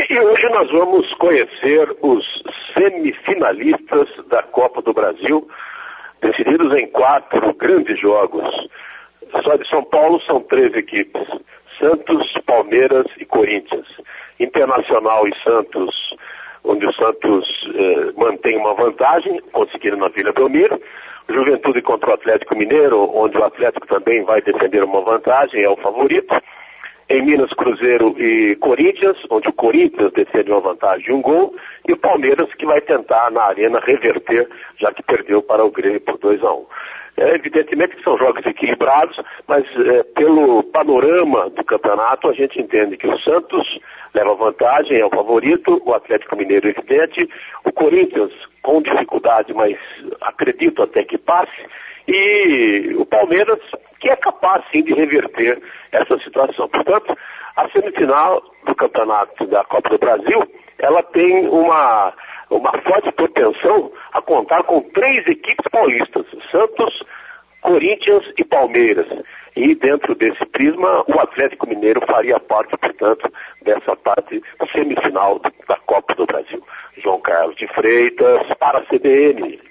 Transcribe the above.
E hoje nós vamos conhecer os semifinalistas da Copa do Brasil, decididos em 4 grandes jogos. Só de São Paulo são 3 equipes: Santos, Palmeiras e Corinthians. Internacional e Santos, onde o Santos mantém uma vantagem, conseguindo na Vila Belmiro. Juventude contra o Atlético Mineiro, onde o Atlético também vai defender uma vantagem, é o favorito. Em Minas, Cruzeiro e Corinthians, onde o Corinthians defende uma vantagem de 1 gol, e o Palmeiras que vai tentar na Arena reverter, já que perdeu para o Grêmio por 2-1. Evidentemente que são jogos equilibrados, mas pelo panorama do campeonato a gente entende que o Santos leva vantagem, é o favorito, o Atlético Mineiro é evidente, o Corinthians com dificuldade, mas acredito até que passe, e o Palmeiras que é capaz sim de reverter essa situação. Portanto, a semifinal do campeonato da Copa do Brasil, ela tem uma forte propensão a contar com 3 equipes paulistas: Santos, Corinthians e Palmeiras. E dentro desse prisma, o Atlético Mineiro faria parte, portanto, dessa parte semifinal da Copa do Brasil. João Carlos de Freitas, para a CBN.